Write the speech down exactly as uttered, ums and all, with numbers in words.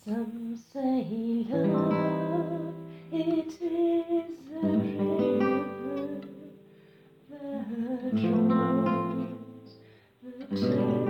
Some say love, it is a river that drowns the tears.